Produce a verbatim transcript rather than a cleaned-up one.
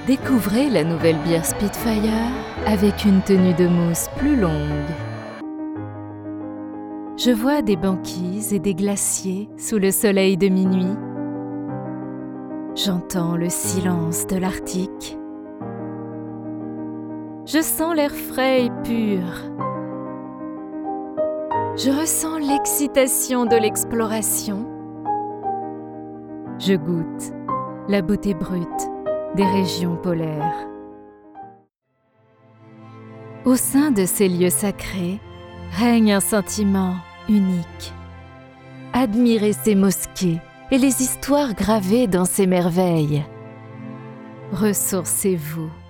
Découvrez la nouvelle bière Spitfire avec une tenue de mousse plus longue. Je vois des banquises et des glaciers sous le soleil de minuit. J'entends le silence de l'Arctique. Je sens l'air frais et pur. Je ressens l'excitation de l'exploration. Je goûte la beauté brute des régions polaires. Au sein de ces lieux sacrés règne un sentiment unique. Admirez ces mosquées et les histoires gravées dans ces merveilles. Ressourcez-vous.